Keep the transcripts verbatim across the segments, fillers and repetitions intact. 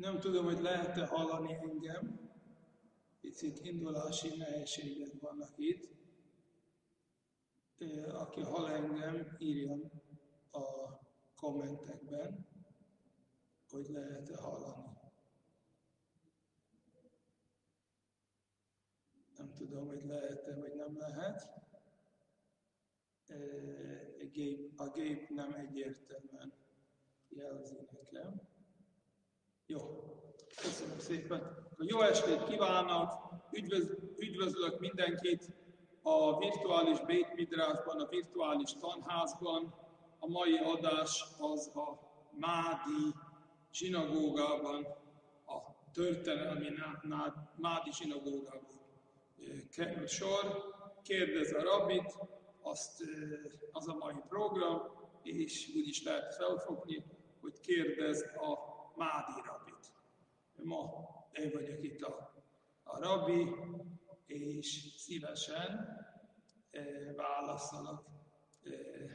Nem tudom, hogy lehet-e hallani engem. Picit indulási nehézségek vannak itt. Aki hall engem, írjon a kommentekben, hogy lehet-e hallani. Nem tudom, hogy lehet-e, vagy nem lehet. A gép, a gép nem egyértelműen jelzi nekem. Jó, köszönöm szépen. Jó estét kívánok, Üdvöz, üdvözlök mindenkit a virtuális Bét Midrásban, a virtuális tanházban. A mai adás az a Mádi zsinagógában, a történelmi Mádi zsinagógában kerül sor. Kérdez a rabbit, azt, az a mai program, és úgy is lehet felfogni, hogy kérdez a Mádi rabbit. Ma én vagyok itt a, a rabbi, és szívesen e, válaszolok e,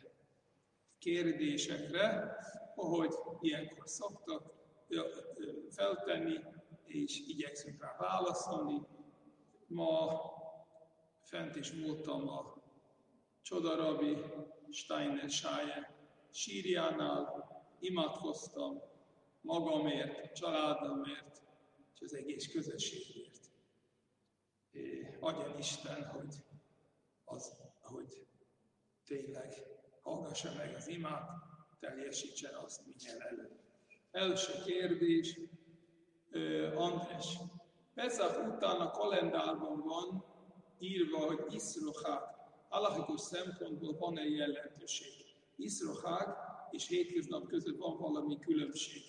kérdésekre, ahogy ilyenkor szoktak e, e, feltenni, és igyekszünk rá válaszolni. Ma fent is voltam a Csodarabbi Steiner Sáje sírjánál, imádkoztam magamért, családomért, és az egész közösségért. Adjon Isten, hogy, az, hogy tényleg hallgassa meg az imát, teljesítsen azt minél előbb. Első kérdés, András. Peszach után a kalendárban van írva, hogy Iszrochák. Halachikus szempontból van-e jelentőség? Iszrochák és hétköznap között van valami különbség.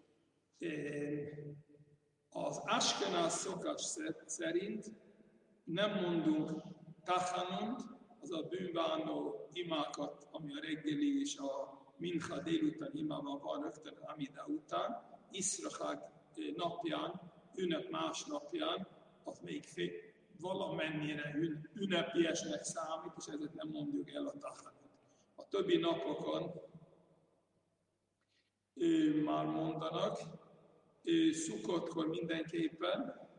Az Askenaz szokás szerint nem mondunk tachanont, az a bűnbánó imákat, ami a reggeli és a mincha délután imában van rögtön Amida után, Iszrochák napján, ünnep másnapján, az még fél, valamennyire ünnepiesnek számít, és ezért nem mondjuk el a tachanont. A többi napokon ő, már mondanak, Szukkotkor mindenképpen,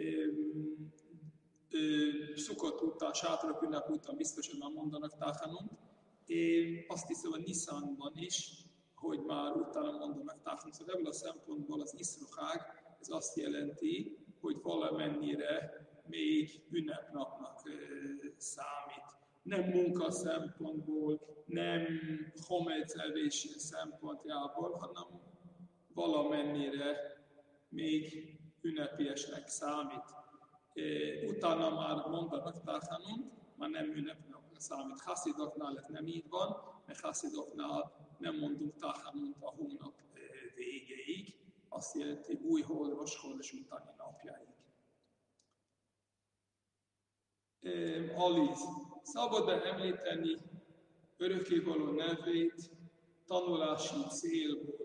Szukkot után, sátorak ünnep után biztos, hogy már mondanak tachanont. Én azt hiszem, hogy Niszánban is, hogy már utána mondanak tachanont. Szóval ebből a szempontból az Iszrochák, ez azt jelenti, hogy valamennyire még ünnepnapnak számít. Nem munka szempontból, nem homec evés szempontjából, hanem valamennyire még ünnepiesnek számít. Utána már mondanak tachanont, már nem ünnepnapnak számít. Haszidoknál ez nem így van, mert haszidoknál nem mondunk tachanont a hónap végéig, azt jelenti új hol, roshol és utáni napjáig. Aliz, szabad-e említeni örökkévaló nevét tanulási célból?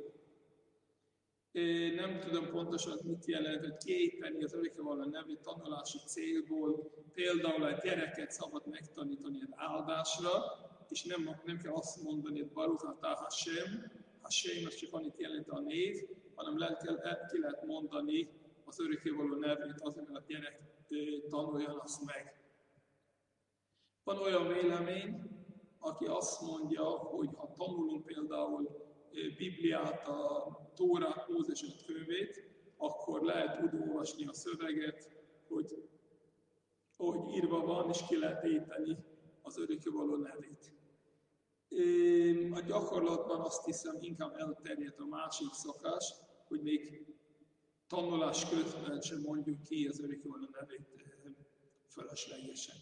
Én nem tudom pontosan, mit jelent, hogy kiejteni az örökkévaló nevét tanulási célból. Például egy gyereket szabad megtanítani egy áldásra, és nem, nem kell azt mondani, hogy Baruch atah Hashem, Hashem az csak annyit jelent a név, hanem le kell, ki lehet mondani az örökkévaló nevét azért, mert a gyerek tanuljon azt meg. Van olyan vélemény, aki azt mondja, hogy ha tanulunk például Bibliát, a Tórát, Mózes könyvét, akkor lehet úgy olvasni a szöveget, hogy ahogy írva van, és ki lehet éteni az örökkévaló nevét. A gyakorlatban azt hiszem, inkább elterjedt a másik szokás, hogy még tanulás közben sem mondjuk ki az örökkévaló nevét fölöslegesen.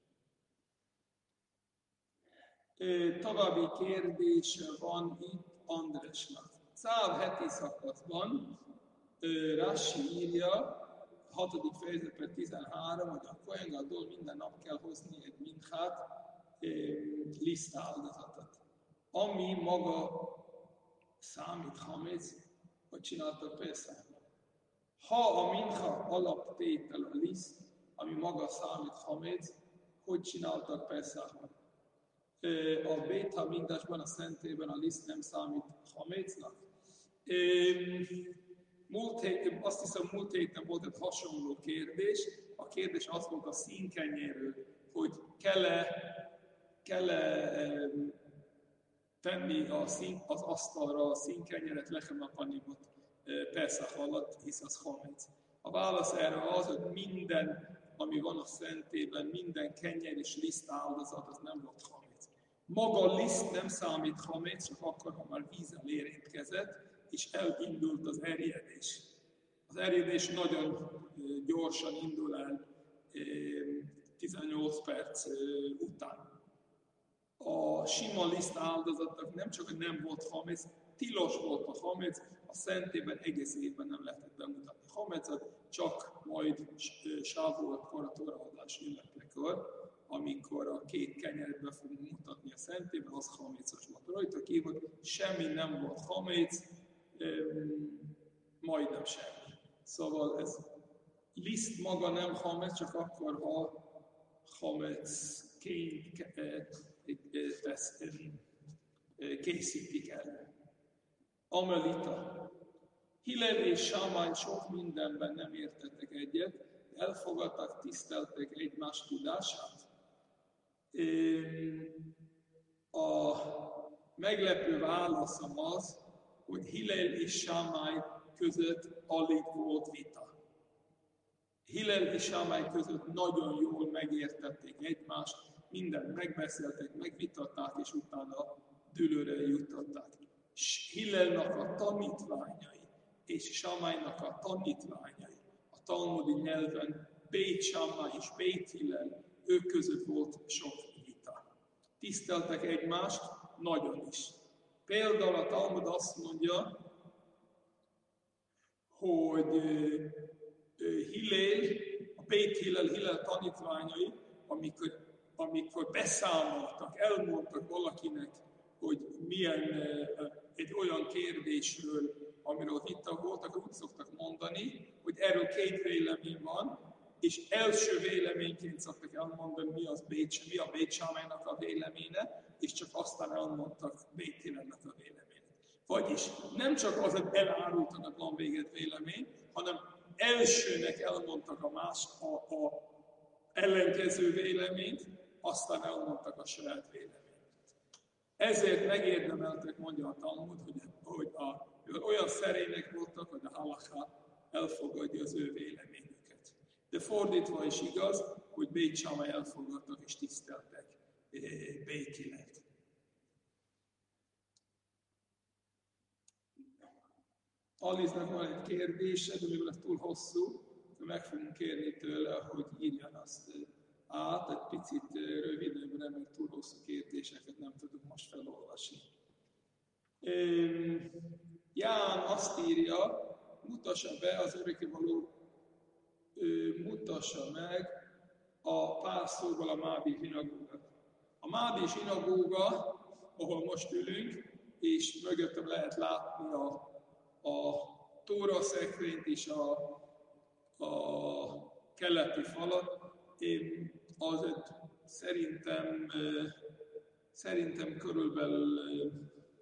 További kérdése van itt Andrásnak. Száz heti szakaszban Rashi írja, hatodik fejezet per tizenhárom, hogy a Kohen Gadol minden nap kell hozni egy minchát, lisztáldozatot. Ami maga számít haméc, hogy csináltak Peszachban. Ha a mincha alaptétel a liszt, ami maga számít haméc, hogy csináltak Peszachban? A Bét Hamikdásban, a szentében a liszt nem számít hamécnak. múlt hét, azt hiszem múlt héten volt egy hasonló kérdés. A kérdés az volt a színkenyéről, hogy kell-e, kell-e tenni a szín, az asztalra a színkenyeret, lechem apanimot Pesach alatt, hisz az hamec. A válasz erre az, hogy minden, ami van a szentében, minden kenyer és liszt áldozat, az nem volt hamec. Maga a liszt nem számít hamec, csak akkor, ha már vízzel érintkezett, és elindult az erjedés. Az erjedés nagyon gyorsan indul el, tizennyolc perc után. A sima liszt áldozatnak nem csak, hogy nem volt hamec, tilos volt a hamec, a szentében egész évben nem lehetett bemutatni hamecet, csak majd sávolt-kor, a toraadás ünnepekor, amikor a két kenyeret be fogunk mutatni a szentében, az hamécos volt rajta kívül, semmi nem volt haméc, majdnem semmi. Szóval ez liszt maga nem hamec, csak akkor, ha hamecként készítik elő. Amelita. Hillel és Sámály sok mindenben nem értettek egyet, elfogadtak, tiszteltek egymás tudását. A meglepő válaszom az, hogy Hillel és Sámály között alig volt vita. Hillel és Sámály között nagyon jól megértették egymást, mindent megbeszéltek, megvitatták, és utána dűlőre jutották. Hillelnak a tanítványai és Sámálynak a tanítványai, a talmudi nyelven Bét Sámály és Bét Hillel, ők között volt sok vita. Tiszteltek egymást, nagyon is. Például a Talmud azt mondja, hogy Hillel, a Bét Hillel, Hillel tanítványai, amikor, amikor beszámoltak, elmondtak valakinek, hogy milyen egy olyan kérdésről, amiről vita volt, akkor úgy szoktak mondani, hogy erről két vélemény van, és első véleményként szoktak elmondani, mi, az Bét, mi a Bét Sámálynak a véleménye, és csak aztán elmondtak Bét Hillelnek a véleményét. Vagyis nem csak az, hogy elárultak, hogy van véged vélemény, hanem elsőnek elmondtak a más, a, a ellenkező véleményt, aztán elmondtak a saját véleményt. Ezért megérdemeltek, mondja a Talmud, hogy, hogy a, olyan szerények voltak, hogy a halaká elfogadja az ő véleményüket. De fordítva is igaz, hogy Bét Sámály elfogadtak és tiszteltek Bét Hillelt. Aliznak van egy kérdése, de mivel ez túl hosszú, meg fogunk kérni tőle, hogy írjan azt át, egy picit rövidebbre, mert túl hosszú kérdéseket nem tudunk most felolvasni. Ján azt írja, mutassa be az örökkévaló, mutassa meg a pár szóval a Mádi zsinagógát. A Mádi zsinagóga, ahol most ülünk, és mögöttem lehet látni a, a tóra szekrényt és a, a keleti falat, az egy, szerintem, szerintem körülbelül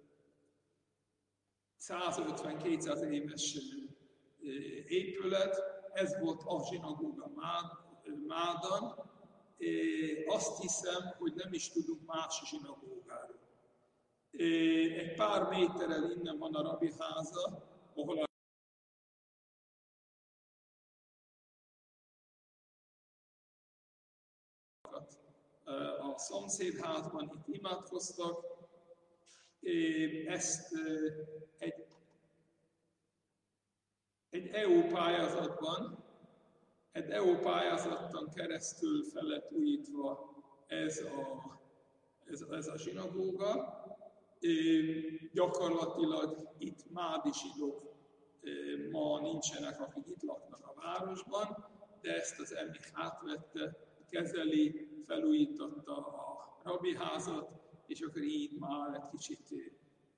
százötven-kétszáz éves épület, ez volt a zsinagóga Mádan. Azt hiszem, hogy nem is tudunk más zsinagógáról. Egy pár méterrel innen van a rabbi háza, ahol a a szomszédházban itt imádkoztak. Ezt egy, egy é u pályázatban, egy é u pályázaton keresztül fel lett újítva ez a, ez, ez a zsinagóga. Gyakorlatilag itt mádi zsidók ma nincsenek, akik itt laknak a városban, de ezt az emlék átvette, kezeli, felújította a rabbi házat, és akkor így már egy kicsit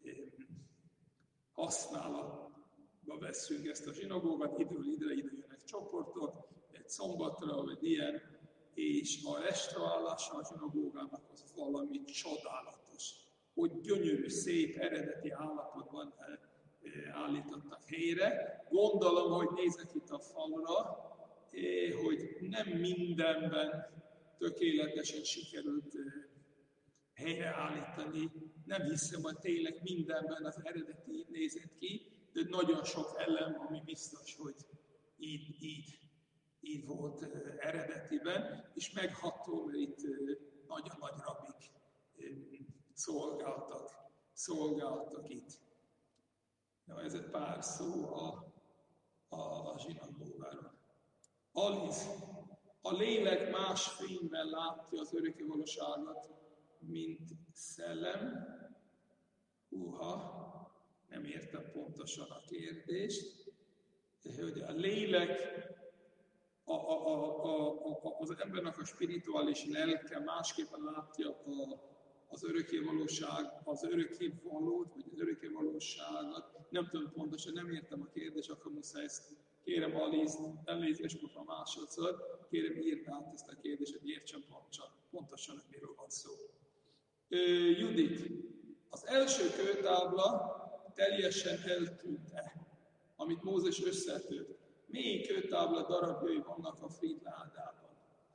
használatba vesszünk ezt a zsinagógat, időről időre ide jönnek csoportok, egy szombatra, vagy ilyen, és a restaurálása a zsinagógának az valami csodálatos, hogy gyönyörű, szép, eredeti állapotban állítottak helyre. Gondolom, hogy nézek itt a falra, hogy nem mindenben tökéletesen sikerült helyreállítani. Nem hiszem, hogy tényleg mindenben az eredeti így nézett ki, de nagyon sok elem, ami biztos, hogy így, így, így volt eredetiben, és megható, mert itt nagyon nagy rabik szolgáltak, szolgáltak itt. Na, ez egy pár szó a, a, a zsinagógáról. Aliz, a lélek más fényben látja az örökkévalóságot, mint szellem. Húha, nem értem pontosan a kérdést. Hogy a lélek, a, a, a, a, a, az embernek a spirituális lelke másképpen látja a, az örökkévalóság, az örökkévalót, vagy az örökkévalóságot. Nem tudom pontosan, nem értem a kérdést, akkor muszáj ezt kérem Alizt, elnézést most a másodszor, kérem írd át ezt a kérdést, hogy értsem pontosan, pontosan, hogy miről van szó. Judit, az első kőtábla teljesen eltűnt-e, amit Mózes összetört? Milyen kőtábla darabjai vannak a Frid-ládában?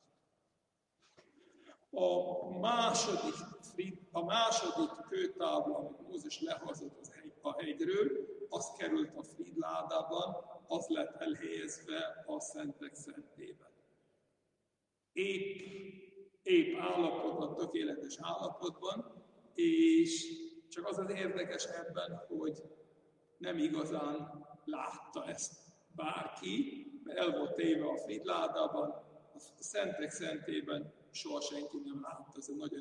A második, a második kőtábla, amit Mózes lehozott az hegy, a hegyről, az került a Frid-ládában, az lett elhelyezve a Szentek Szentében. Épp, épp állapotban, tökéletes állapotban, és csak az az érdekes ebben, hogy nem igazán látta ezt bárki, mert el volt téve a Frid-ládában, a Szentek Szentében soha senki nem látta. Ez egy nagyon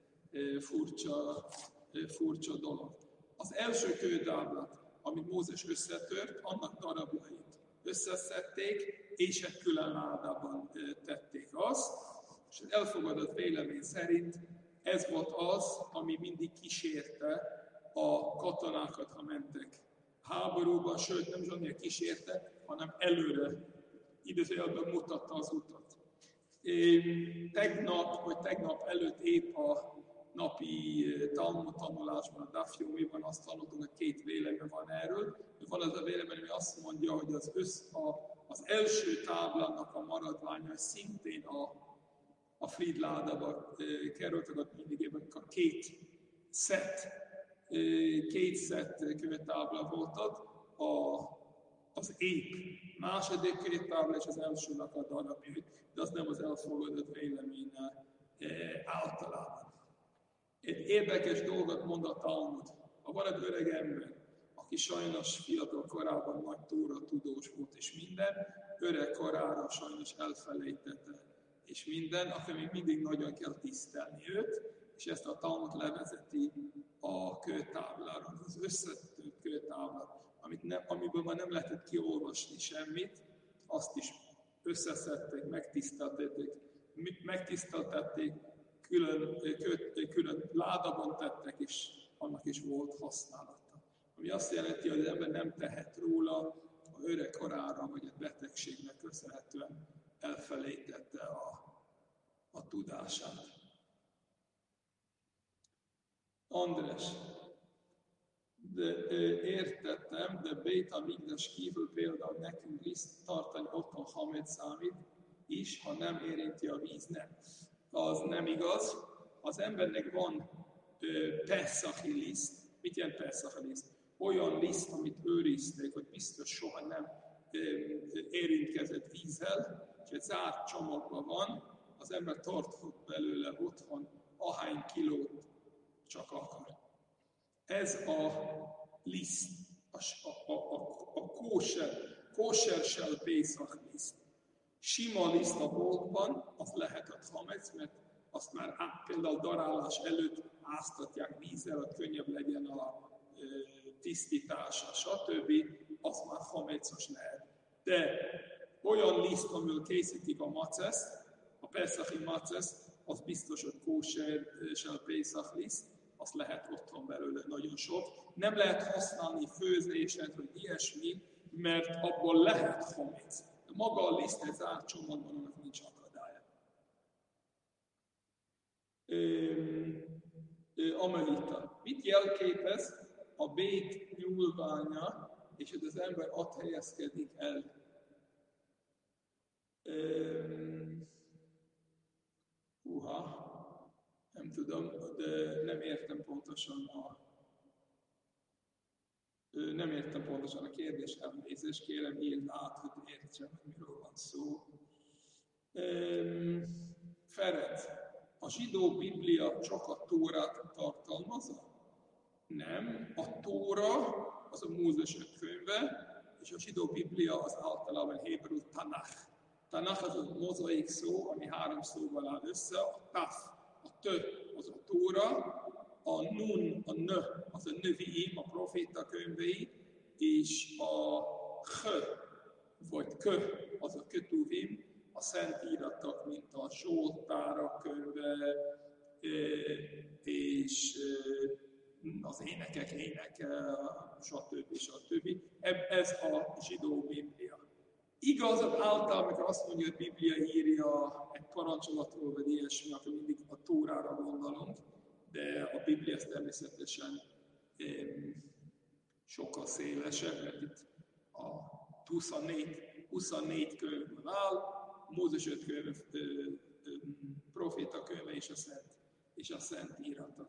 furcsa, furcsa dolog. Az első kőtáblát, amit Mózes összetört, annak darabjait összeszedték, és egy külön ládában tették azt, és az elfogadott vélemény szerint ez volt az, ami mindig kísérte a katonákat, ha mentek háborúba, sőt nem is annyira kísérte, hanem előre, idézőjelben mutatta az utat. Én tegnap, vagy tegnap előtt épp a napi Talmud tanulásban, a Daf Yomiban azt hallottunk, hogy két vélemény van erről. Van az a vélemény, ami azt mondja, hogy az, össz, a, az első táblának a maradványa szintén a, a Frid-ládába kerültek, ott mindig a két szett, két szett kőtábla volt ott, a, az épp második kőtábla és az elsőnek a darabjait, de az nem az elfogadott véleménye általában. Egy érdekes dolgot mond a Talmud. Ha van egy öreg ember, aki sajnos fiatal korában nagy tóra tudós volt és minden, öreg korára sajnos elfelejtette és minden, akkor még mindig nagyon kell tisztelni őt, és ezt a Talmud levezeti a kőtáblára, az összetört kőtáblát, amit nem, amiből már nem lehetett kiolvasni semmit, azt is összeszedték, megtiszteltették, megtiszteltették, külön, külön ládában tettek, és annak is volt használata. Ami azt jelenti, hogy az ember nem tehet róla, a öreg korára, vagy egy betegségnek köszönhetően elfelejtette a, a tudását. András, de értettem, de Beit HaMikdash kívül például nekünk liszt tartani otthon hamet számít is, ha nem érinti a víz, nem. Az nem igaz. Az embernek van Peszachi liszt. Mit jelent Peszachi liszt? Olyan liszt, amit őrizték, hogy biztos soha nem ö, érintkezett vízzel, és egy zárt csomagban van, az ember tarthat belőle otthon ahány kilót csak akar. Ez a liszt, a, a, a, a kóser, kósersel Pészach liszt. Sima liszt a boltban, az lehet a hamec, mert azt már á, például darálás előtt áztatják vízzel, hogy könnyebb legyen a e, tisztítása, stb. Az már hamecos lehet. De olyan liszt, amiből készítik a maceszt, a Peszachi maceszt, az biztos, hogy kósersel Pészach liszt, azt lehet otthon belőle nagyon sok. Nem lehet használni főzésen, hogy ilyesmi, mert abból lehet hamec. Maga a liszt egy zárt csomagban, annak nincs akadálya. Amelita. Mit jelképez a bét nyúlványa, és hogy az ember ott helyezkedik el. Um, Húha, nem tudom, de nem értem pontosan a nem értem pontosan a kérdés, elnézést kérem, írd át, hogy értsem, hogy miről van szó. Um, Ferenc, a zsidó Biblia csak a Tórát tartalmazza? Nem, a Tóra az a Mózes öt könyve, és a zsidó Biblia az általában héberül Tanach. Tanach az a mozaik szó, ami három szóval áll össze, a Taf, a Tö az a Tóra, a Nun, a Nö az a Növiim, a proféta könyvei, és a H vagy Kö az a Ketuvim, a szentíratok, mint a Zsoltárok könyve, és az énekek éneke, stb. stb. Ez a zsidó Biblia. Igaz, általában, amikor azt mondja, hogy Biblia írja egy parancsolatról, vagy ilyesmi, akkor mindig a Tórára gondolunk, de a Biblia természetesen sokkal szélesebb, mert itt a huszonnégy, huszonnégy könyvből áll, Mózes öt könyv, proféta könyve és a szent, és a szent íratok.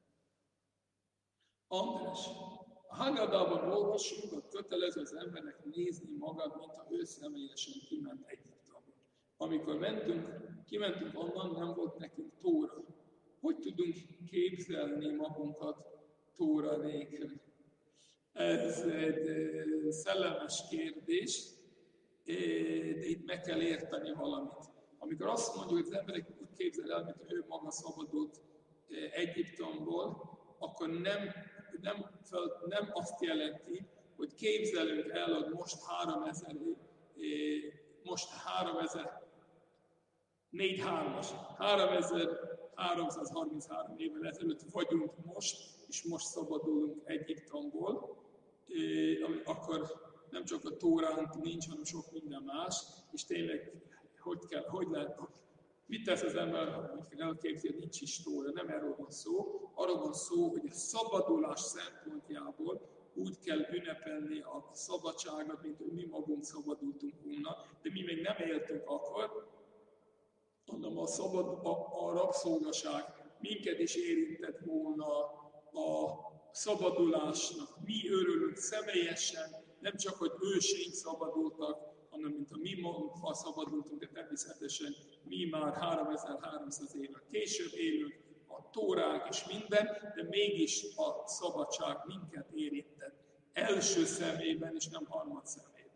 András, a Haggadában olvassunk, hogy kötelező az embernek nézni magad, mint ha ő személyesen kiment Egyiptomba. Amikor mentünk, kimentünk onnan, nem volt nekünk Tóra. Hogy tudunk képzelni magunkat Tóra nélkül? Ez egy szellemes kérdés, de itt meg kell érteni valamit. Amikor azt mondjuk, hogy az emberek úgy képzel el, mint ő maga szabadult Egyiptomból, akkor nem, nem, fel, nem azt jelenti, hogy képzelünk el, hogy most háromezer, most háromezer, négy hármas, háromezerháromszázharminchárom évvel ezelőtt vagyunk most, és most szabadulunk Egyiptomból, akkor nem csak a Tóránk nincs, hanem sok minden más, és tényleg, hogy kell, hogy lehet, mit tesz az ember, hogy elképzi, hogy nincs is Tóra, nem erről van szó, arról van szó, hogy a szabadulás szempontjából úgy kell ünnepelni a szabadságot, mint hogy mi magunk szabadultunk volna, de mi még nem éltünk akkor, hanem a, szabad, a, a rabszolgaság minket is érintett volna a szabadulásnak. Mi örülünk személyesen, nem csak, hogy őseink szabadultak, hanem mint a mi magunkval szabadultunk, de természetesen mi már háromezer-háromszáz évvel később élünk, a Tórák és minden, de mégis a szabadság minket érintett. Első szemében és nem harmad szemében.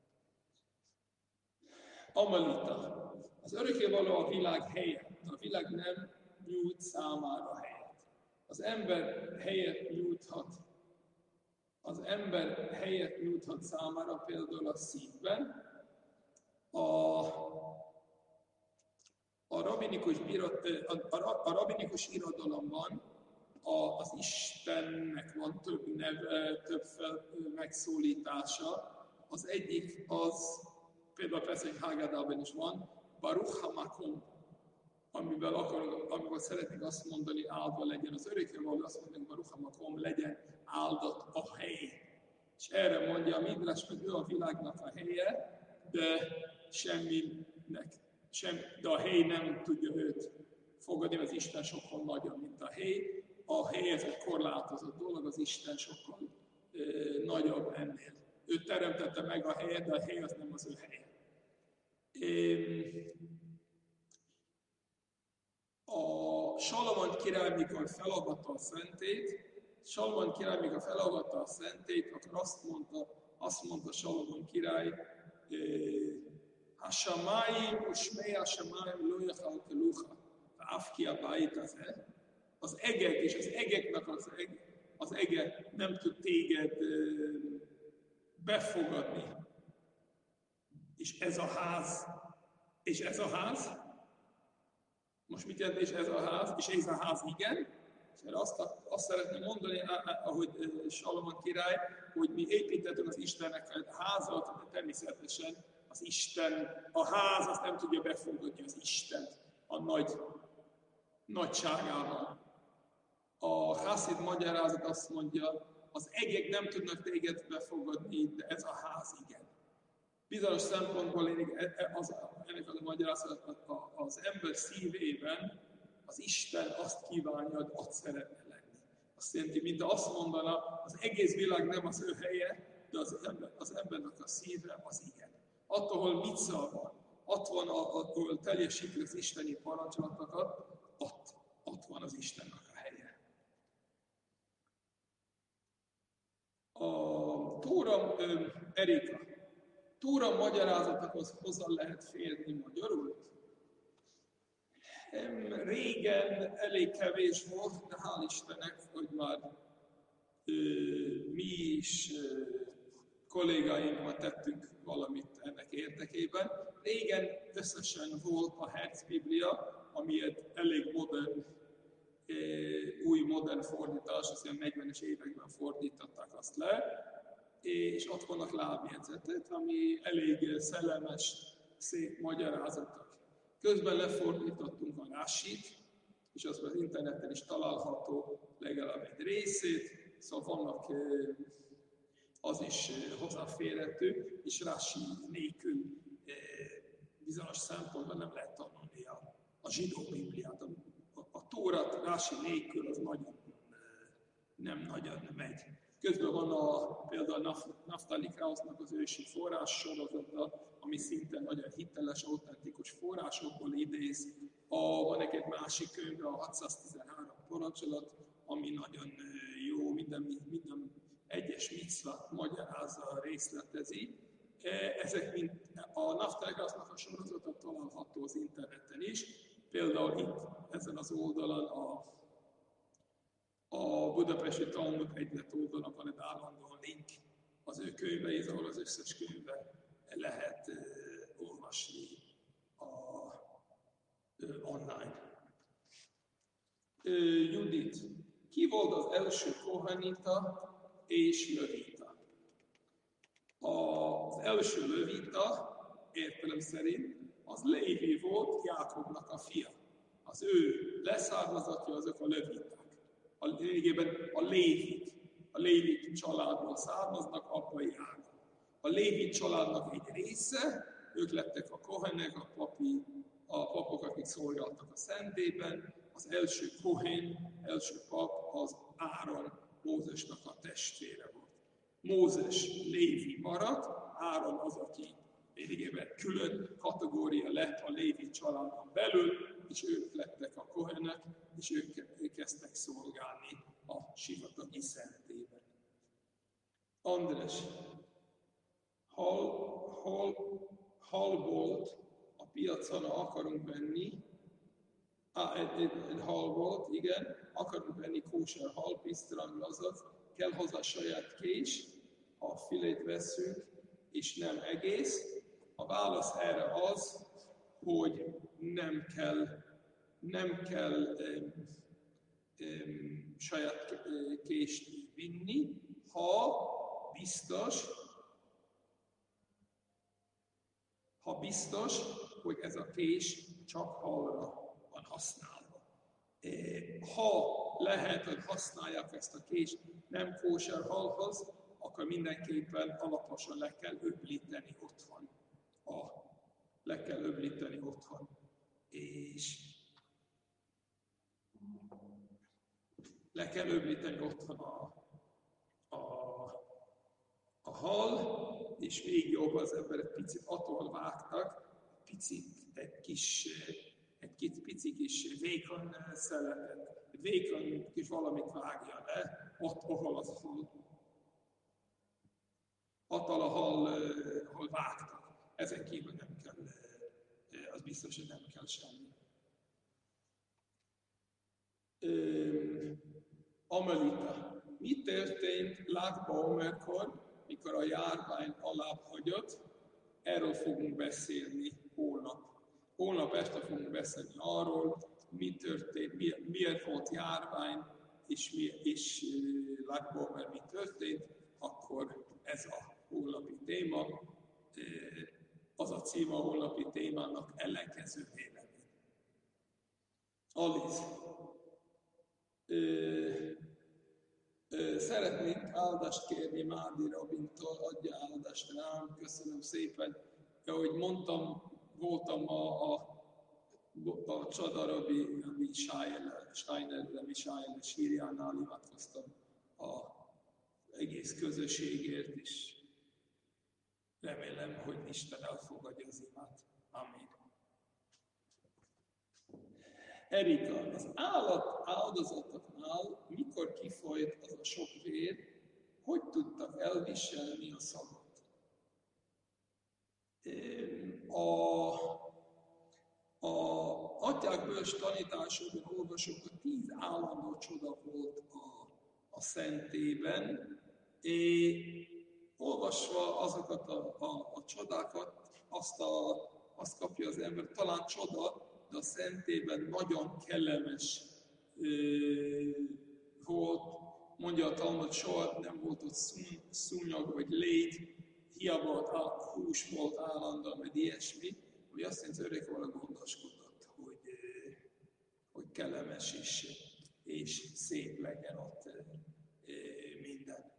Amalita. Az örökkévaló a világ helye, de a világ nem nyújt számára helyet. Az ember helyet nyújthat. Az ember helyet nyújthat számára például a szívben. A, a, rabinikus, birat, a, a, a rabinikus irodalomban a, az Istennek van több neve, több fel, megszólítása. Az egyik az, például persze egy Haggadában is van, Baruch HaMakom, amivel, akar, amivel szeretnék azt mondani, áldva legyen az örökkévaló, azt mondják, Baruch HaMakom, legyen áldott a hely. És erre mondja a Midrash, hogy ő a világnak a helye, de semminek, sem, de a hely nem tudja őt fogadni, az Isten sokkal nagyobb, mint a hely. A hely ez egy korlátozott dolog, az Isten sokkal e, nagyobb ennél. Ő teremtette meg a helyet, de a hely az nem az ő helye. A Salamon király, mikor felavatta a szentét, Salamon király, mikor felavatta a szentét, akkor azt mondta, azt mondta Salamon király, Hashamayim ushmei hashamayim lo yachalkelucha, ve'af ki habait hazeh. Az egek és az egeknek az, eg, az ege nem tud téged befogadni. És ez a ház, és ez a ház, most mit jelent, és ez a ház, és ez a ház igen, és erre azt, azt szeretném mondani, ahogy Salamon király, hogy mi építettünk az Istennek egy házat, de természetesen az Isten, a ház azt nem tudja befogadni az Istent a nagy nagyságával. A Hasid magyarázat azt mondja, az egek nem tudnak téged befogadni, de ez a ház igen. Bizonyos szempontból az, ennek a magyarázat az ember szívében az Isten azt kívánja, hogy ott szeretne lenni. Azt jelenti, mint azt mondana, az egész világ nem az ő helye, de az, ember, az embernek a szíve az igen. Attól, ahol micca van, ott van, ahol teljesíti az isteni parancsolatokat, ott, ott van az Istennek a helye. A Tóra, Erika, Tóra magyarázatokhoz hozzá lehet férni magyarul? Régen elég kevés volt, de hál' Istennek, hogy már ö, mi is ö, kollégáimmal tettünk valamit ennek érdekében. Régen összesen volt a Herz Biblia, ami egy elég modern, ö, új modern fordítás, azt hiszem negyvenes években fordították azt le, és ott vannak lábjegyzetek, ami elég szellemes, szép magyarázatok. Közben lefordítottunk a Rásit, és az az interneten is található legalább egy részét, szóval vannak, az is hozzáférhető, és Rási nélkül bizonyos szempontból nem lehet tanulni a, a zsidó Bibliát. A, a Tórat Rási nélkül az nagyon, nem nagyon megy. Közben van a, például a Naftali Krausznak az ősi forrás sorozata, ami szinte nagyon hiteles, autentikus forrásokból idéz. A, van egy másik könyv, a hatszáztizenhárom parancsolat, ami nagyon jó, minden, minden egyes micvát magyarázza, részletezi. Ezek mind a Naftali Krausznak a sorozata található az interneten is. Például itt ezen az oldalon a A Budapesti Talmud Egylet oldalon van egy állandó link az ő könyveihez, ahol az összes könyve lehet uh, olvasni a, uh, online. Uh, Judit, ki volt az első kohanita és levita? Az első levita, értelem szerint, az Lévi volt, Jákobnak a fia. Az ő leszármazatja azok a leviták. A lényegében a Lévik, a Lévik családból származnak apai ágon. A Lévi családnak egy része, ők lettek a kohenek, a, papi, a papok, akik szolgáltak a szentében. Az első kohén, első pap az Áron, Mózesnak a testvére volt. Mózes Lévi maradt, Áron az, aki lényegében külön kategória lett a Lévi családon belül, és ők lettek a kohenek, és ők kezdtek szolgálni a sivatagi szentében. András, hal, hal, halbolt a piacon akarunk venni, á, egy, egy, egy halbolt, igen, akarunk venni kóser halpisztrang, azaz kell hozzá saját kés, ha filét veszünk, és nem egész. A válasz erre az, hogy nem kell, nem kell um, um, saját kést vinni, ha biztos, ha biztos, hogy ez a kés csak halra van használva. Ha lehet, hogy használják ezt a kést nem kóser halhoz, akkor mindenképpen alaposan le kell öblíteni otthon. A, le kell öblíteni otthon. És le kell öblíteni otthon a, a, a hal, és még jobb az ember egy picit attól vágtak, picit egy kis, egy kis, pici kis vékony szeletet, egy vékony kis valamit vágja le, ott, ahol az hal, attól a hal, ahol vágtak. Ezen kívül nem kell, az biztos, hogy nem kell semmi. Amelita. Mi történt Lágba Omerkor, mikor a járvány alább hagyott? Erről fogunk beszélni holnap. Holnap este fogunk beszélni arról, mi történt, mi, miért volt járvány, és, mi, és Lágba Omer mi történt, akkor ez a holnapi téma. Az a cím a holnapi témának ellenkező vélemény. Aliz. Szeretnék áldást kérni Mádi Rabintól, adja áldást rám, köszönöm szépen. Ahogy mondtam, voltam a, a, a Csodarabi, ami Steiner, ami Steiner sírjánál imádkoztam az egész közösségért is. Remélem, hogy Isten elfogadja az imát. Amen. Erika, az állat áldozatoknál, mikor kifolyt az a sok vér, hogy tudtak elviselni a szagot? A, a atyák bölcs tanításokban olvasok, hogy tíz állandó csoda volt a, a szentében, és olvasva azokat a, a, a csodákat, azt, a, azt kapja az ember, talán csoda, de a szentében nagyon kellemes ö, volt, mondja a Talmud, soha nem volt ott szún, szúnyog vagy lét, hiába ott hús volt állandóan, vagy ilyesmi, hogy azt jelenti, az öreg vala gondoskodott, hogy, hogy kellemes is, és szép legyen ott minden.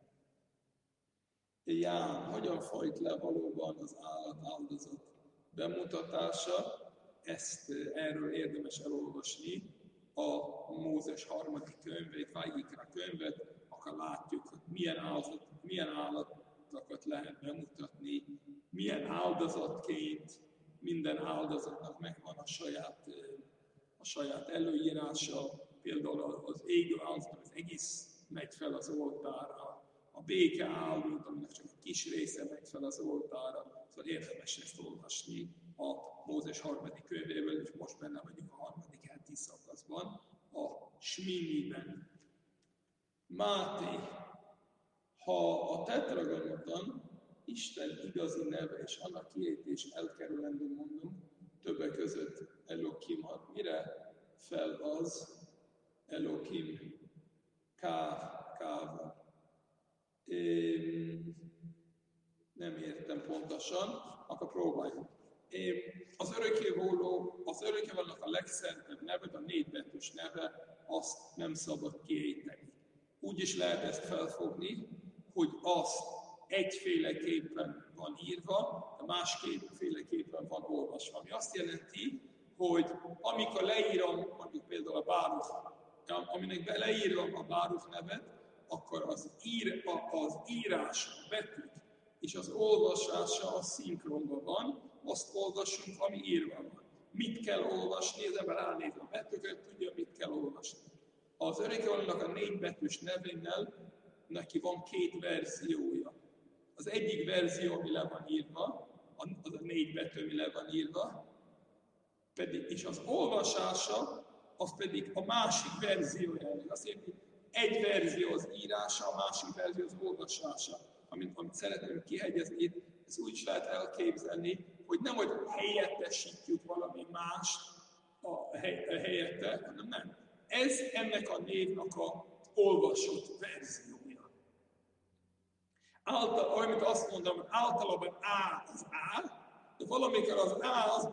Ján, hogyan folyt le valóban az állat áldozat bemutatása? Ezt erről érdemes elolvasni a Mózes harmadik könyvét, Vajikra könyvet, akkor látjuk, hogy milyen, áldozat, milyen állatokat lehet bemutatni, milyen áldozatként minden áldozatnak megvan a saját, a saját előírása, például az égő áldozat, az egész megy fel az oltárra, a béke áldozat, aminek csak egy kis része megy fel az oltárra, szóval érdemes ezt olvasni a Mózes harmadik könyvéből, és most benne vagyunk a harmadik heti szakaszban, a Sminiben. Máté, ha a tetragrammaton Isten igazi neve és annak kiejtés elkerülendő mondom, többek között Elokimat, mire fel az Elokim káv, káva? Én nem értem pontosan, akkor próbáljuk. Én az örökkévaló, az örökkévalónak a legszentebb neve, a négybetűs neve, azt nem szabad kiejteni. Úgy is lehet ezt felfogni, hogy azt egyféleképpen van írva, de másképpen van olvasva. Ami azt jelenti, hogy amikor leírom, mondjuk például a Báruch, aminek beleírom a Báruch nevet, akkor az, ír, az írás, a betűk és az olvasása a szinkronban van, azt olvassunk, ami írva van. Mit kell olvasni, az ember ránéz a betűket, tudja, mit kell olvasni. Az örökkévalónak a négybetűs nevénél neki van két verziója. Az egyik verzió, ami le van írva, az a négy betű, ami le van írva, pedig, és az olvasása, az pedig a másik verziója. Azt jelenti, egy verzió az írása, a másik verzió az olvasása. Amit, amit szeretném kihegyezni, ez úgy is lehet elképzelni, hogy nem, hogy helyettesítjük valami mást a, hely, a helyette, hanem nem. Ez ennek a névnek a olvasott verziója. Által, olyan, mint azt mondom, hogy általában A az A, de valamikor az A az B.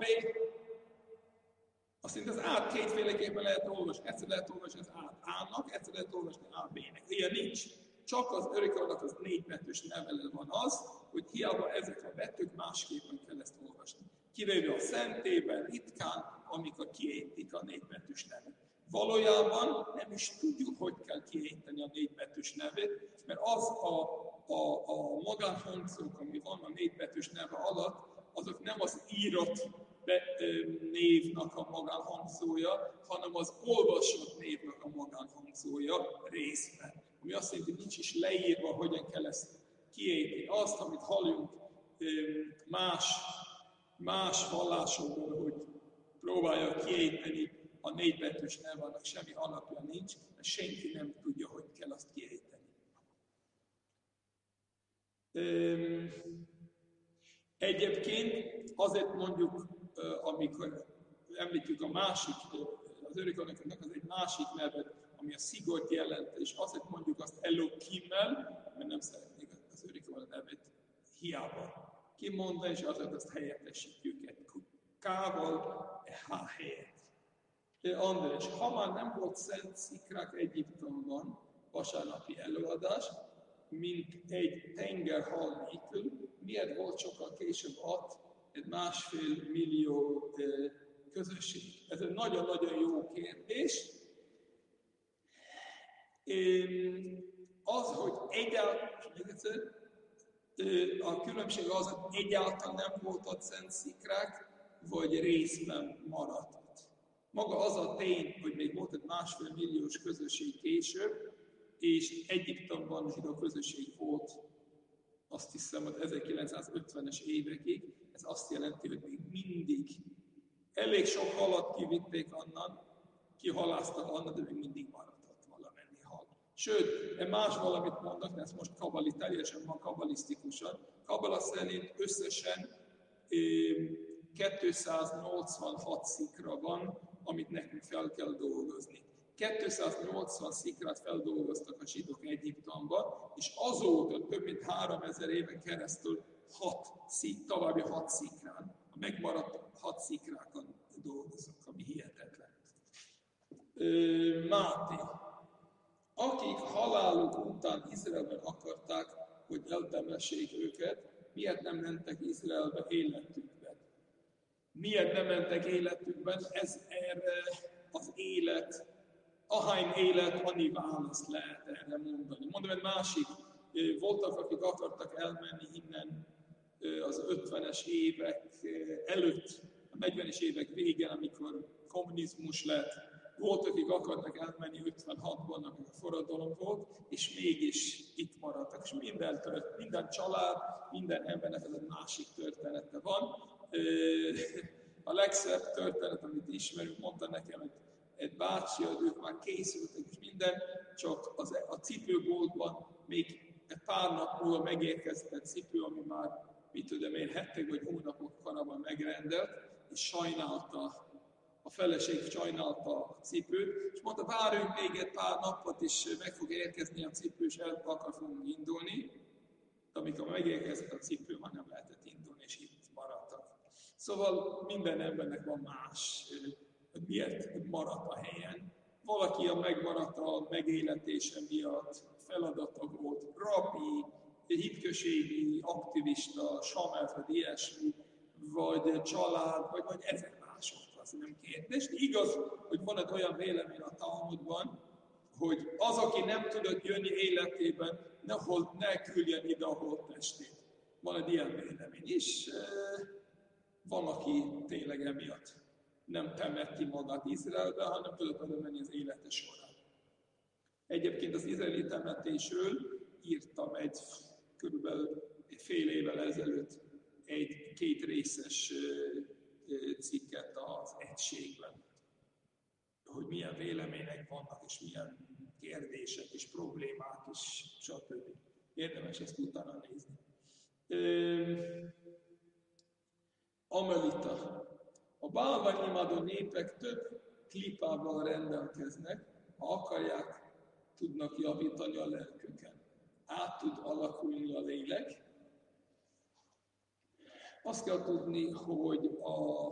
Azt mondja, az A-t kétféleképpen lehet olvasni. Egyszer lehet olvasni az A-t A-nak, egyszer lehet olvasni A B-nek. Ilyen nincs. Csak az örökkévalónak az négybetűs nevele van az, hogy hiába ezek a betűk másképpen kell ezt olvasni. Kivéve a szentében, ritkán, amikor kiejtik a négybetűs nevet. Valójában nem is tudjuk, hogy kell kiejteni a négybetűs nevét, mert az a, a, a magánhangzók, ami van a négybetűs neve alatt, azok nem az írott be, névnek a magánhangzója, hanem az olvasott névnek a magánhangzója részben. Ami azt jelenti, hogy nincs is leírva, hogyan kell ezt kiejteni. Azt, amit hallunk más, más vallásokból, hogy próbálja kiejteni a négybetűs nev, annak semmi alapja nincs, mert senki nem tudja, hogy kell azt kiejteni. Egyébként azért mondjuk, amikor említjük a másik, az örökkévalónak az egy másik nevet, ami a szigort jelent, és azért mondjuk azt Elokimmel, mert nem szeretnék az örökkévaló nevet hiába kimondani, és azért azt helyettesítjük egy K-val, H helyett. András, ha már nem volt szent szikrák Egyiptomban, vasárnapi előadás, mint egy tengerhal nélkül. Miért volt sokkal később ott egy másfél millió közösség? Ez egy nagyon-nagyon jó kérdés. Az, hogy egyáltalán, a különbség az, hogy egyáltalán nem volt ott szent szikrák, vagy részben maradt. Maga az a tény, hogy még volt egy másfél milliós közösség később, és Egyiptomban zsidó közösség volt, azt hiszem, hogy ezerkilencszázötvenes évekig, ez azt jelenti, hogy még mindig elég sok halat kivitték onnan, kihaláztak onnan, de még mindig maradott valamennyi hal. Sőt, más valamit mondok, de ezt most kabali, teljesen van kabalisztikusan. Kabala szerint összesen kétszáznyolcvanhat szikra van, amit nekünk fel kell dolgozni. kétszáznyolcvan szikrát feldolgoztak a zsidók Egyiptomba, és azóta több mint háromezer éven keresztül hat, további hat szikrán, a megmaradt hat szikrákon dolgoznak, ami hihetetlen. Máté. Akik haláluk után Izraelben akarták, hogy eltemessék őket, miért nem mentek Izraelbe életükben? Miért nem mentek életükben? Ez erre az élet, ahány élet, annyi választ lehet erre mondani. Mondom, egy másik, voltak, akik akartak elmenni innen az ötvenes évek előtt, a negyvenes évek végén, amikor kommunizmus lett, voltak, akik akartak elmenni ötvenhatban, amikor a forradalom volt, és mégis itt maradtak. És minden, tört, minden család, minden embernek ez egy másik története van. A legszebb történet, amit ismerünk, mondta nekem egy, egy bácsi, hogy ők már készültek, és minden, csak az, a cipőboltban még egy pár nap múlva megérkezett egy cipő, ami már, mit tudom én, hetek vagy hónapok korábban megrendelt, és sajnálta, a feleség sajnálta a cipőt, és mondta, várjunk még egy pár napot, és meg fog érkezni a cipő, és el akar fogunk indulni. De amikor megérkezett a cipő, már nem lehetett indulni, és itt maradtak. Szóval minden embernek van más, hogy miért maradt a helyen. Valaki a megmaradt a megéletése miatt, feladata volt, rabbi, hitközségi aktivista, samelfed, ilyesmi, vagy család, vagy, vagy ezer mások, az nem kérdés. Igaz, hogy van egy olyan vélemény a Talmudban, hogy az, aki nem tudott jönni életében, ne, hol, ne küldjen ide a holttestét. Van egy ilyen vélemény is. Van, aki tényleg emiatt nem temeti magát Izraelbe, hanem tudott oda menni az élete során. Egyébként az izraeli temetésről írtam egy körülbelül egy fél évvel ezelőtt egy két részes cikket az egységben, hogy milyen vélemények vannak, és milyen kérdések, és problémák, és stb. Érdemes ezt utána nézni. Amelita. A bálványimádó népek több klipával rendelkeznek, ha akarják, tudnak javítani a lelküken. Át tud alakulni a lélek. Azt kell tudni, hogy a,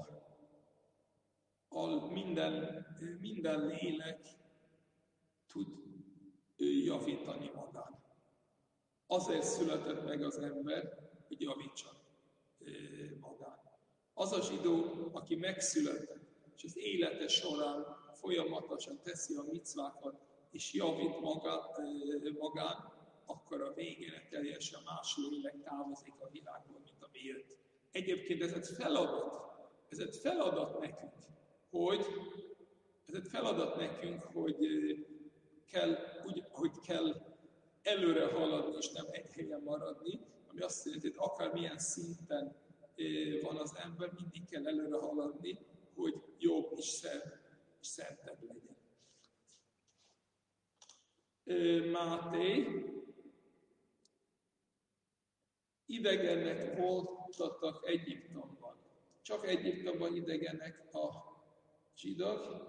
a minden, minden lélek tud javítani magát. Azért született meg az ember, hogy javítsa magát. Az a zsidó, aki megszületett, és az élete során folyamatosan teszi a micvákat, és javít magát, magán, akkor a végére teljesen más lélek távozik a világból, mint ami jött. Egyébként ez egy feladat, ez egy feladat nekünk, hogy, ez egy feladat nekünk, hogy kell, úgy, hogy kell előre haladni, és nem egy helyen maradni, ami azt jelenti, hogy akármilyen szinten van az ember, mindig kell előre haladni, hogy jobb és szebb, és szentebb legyen. Máté, idegenek voltatok Egyiptomban. Csak Egyiptomban idegenek a zsidók.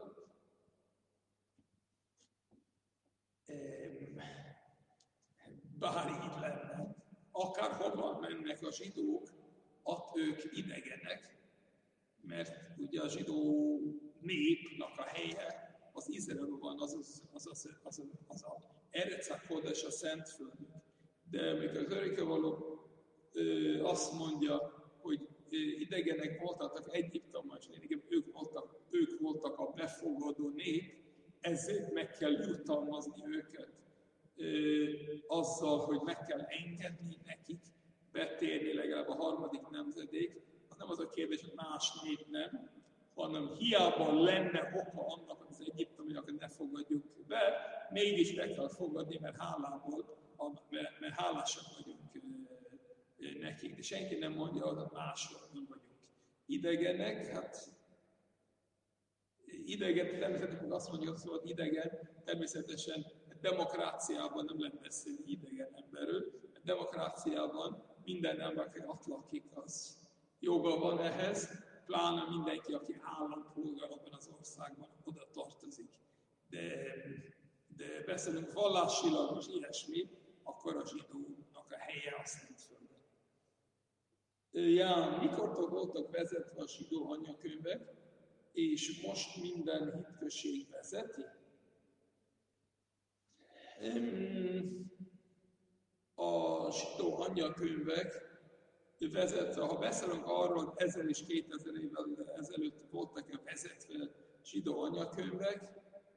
Bár így lenne, akárhova mennek a zsidók, ott ők idegenek, mert ugye a zsidó népnek a helye az Izraelben van, az az, az, az, az, az a Eretz HaKodesh a Szentföldünk. De amikor az örökkévaló azt mondja, hogy idegenek voltak Egyiptomban, és igen, ők voltak, ők voltak a befogadó nép, ezért meg kell jutalmazni őket azzal, hogy meg kell engedni nekik betérni legalább a harmadik nemzedék. Az nem az a kérdés, hogy más nép nem, hanem hiába lenne oka annak, hogy az egyiptomiakat ne fogadjuk be, mégis be kell fogadni, mert hálából, mert, mert hálásak vagyunk nekik. De senki nem mondja, hogy másról nem vagyunk idegenek. Hát idegen, természetesen azt mondja, hogy szóval idegen, természetesen demokráciában nem lehet beszélni idegen emberről. A demokráciában minden ember, aki ott lakik, az joga van ehhez, pláne mindenki, aki állampolgár abban az országban, oda tartozik. De, de beszélünk vallásilag és ilyesmi, akkor a zsidónak a helye a Szentföldön. Ja, mikortól voltak vezetve a zsidó anyakönyvek, és most minden hitközség vezeti? A zsidó anyakönyvek vezetve, ha beszélünk arról, hogy ezer és kétezer évvel ezelőtt voltak-e vezetve zsidó anyakönyvek,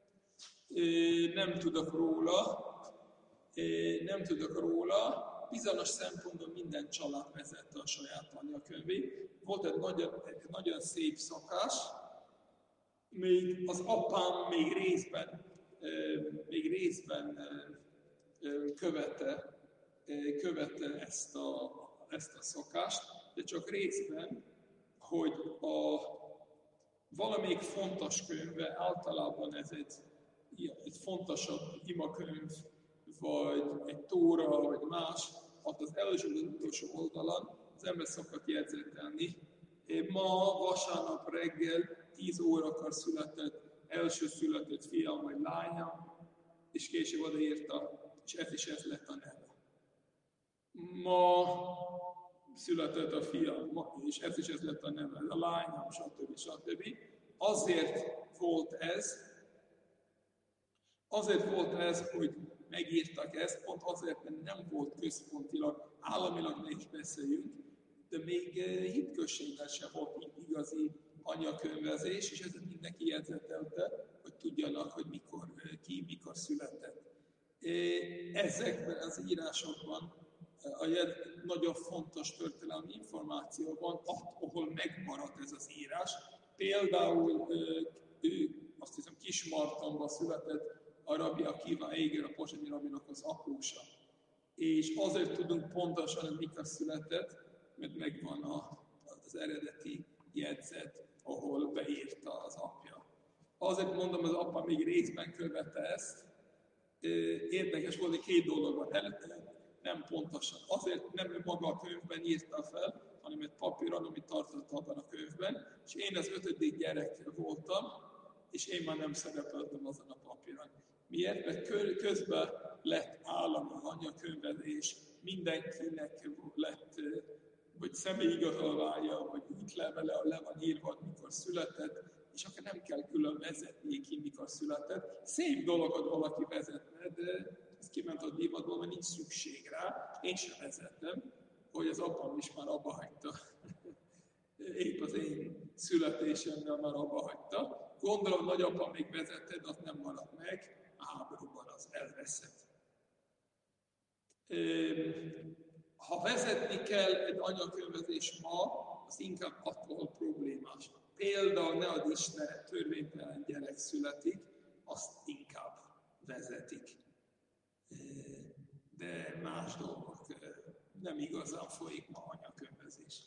nem tudok róla, nem tudok róla, bizonyos szempontból minden család vezette a saját anyakönyvét. Volt egy nagyon, egy nagyon szép szokás, még az apám még részben, még részben követte, követte ezt a, ezt a szokást, de csak részben, hogy a valamelyik fontos könyve, általában ez egy, egy fontosabb imakönyv, vagy egy tóra, vagy más, ott az első, az utolsó oldalon az ember szokott jegyzetelni. Ma vasárnap reggel tíz órakor született első született fiam vagy lányam, és később odaírta, és ez is ez lett a neve. Ma született a fiam, és ez is ez lett a neve, a lányom, stb. stb. Azért volt ez, azért volt ez, hogy megírtak ezt, pont azért, mert nem volt központilag, államilag ne is beszéljünk, de még hitközséggel sem volt igazi anyakönyvezés, és ezért mindenki jegyzetelte, hogy tudjanak, hogy mikor, ki, mikor született. Ezekben az írásokban a nagyon fontos történelmi információ van, ahol megmaradt ez az írás. Például ő, azt hiszem, Kismartonban született a Rabbi Akiva Eiger, a pozsonyi rabinak az apósa. És azért tudunk pontosan, hogy mikor született, mert megvan a, az eredeti jegyzet, ahol beírta az apja. Azért mondom, az apa még részben követte ezt. Érdekes volt, hogy két dolog van előtte, nem pontosan. Azért nem ő maga a könyvben írta fel, hanem egy papíron, amit tartott abban a könyvben. És én az ötödik gyerek voltam, és én már nem szerepeltem azon a papíron. Miért? Mert közben lett állami anyakönyvezés, mindenkinek lett vagy személyigazolványa, vagy útlevele, le van írva, mikor született, és akkor nem kell külön vezetni ki, mikor született. Szép dologot valaki vezetne, de ez kiment a divatból, mert nincs szükség rá. Én sem vezettem, hogy az apám is már abba hagyta. Épp az én születésemmel már abba hagyta. Gondolom, nagyapám még vezette, de az nem maradt meg, a háborúban az elveszett. Ha vezetni kell egy anyakönyvezés ma, az inkább attól problémás. Például ne ad Isten, törvénytelen gyerek születik, azt inkább vezetik. De más dolgok nem igazán folyik ma anyakönyvezés.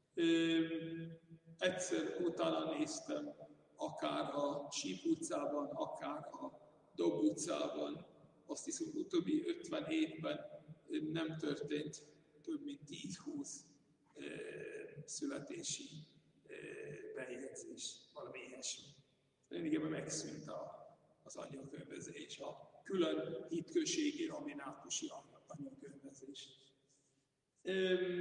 Egyszer utána néztem, akár a Síp utcában, akár a Dob utcában, azt hiszem utóbbi ötven évben nem történt több mint tíz-húsz e, születési e, bejegyzés, valami ilyesmi. Lényegében megszűnt a, az anyakönyvezés, a külön hitközségi rabinátusi anyakönyvezés. E,